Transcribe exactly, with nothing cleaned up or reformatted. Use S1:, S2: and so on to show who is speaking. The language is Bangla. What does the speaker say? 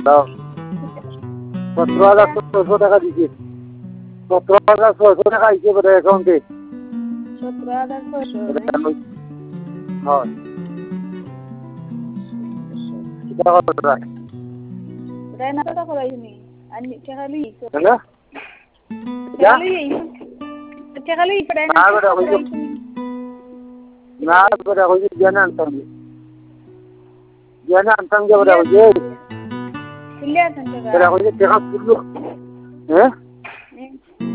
S1: দাও সতেরো হাজার ছয়শো টাকা দিছে সতেরো হাজার ছয়শো টাকা আইছে বোধ হয় অ্যাকাউন্টে
S2: সতেরো হাজার ছয়শো
S1: হয় কিটা কথা
S2: ওটাই না টাকা করাইনি আমি টাকা লই
S1: হ্যালো
S2: টাকা লই টাকা লই পড়াই না
S1: না বড় হইছে জানা আনতাম জানা আনতাম যে বড় হইছে
S2: কিলিয়া টাকা
S1: বড় হইছে টাকা পুরো হ্যাঁ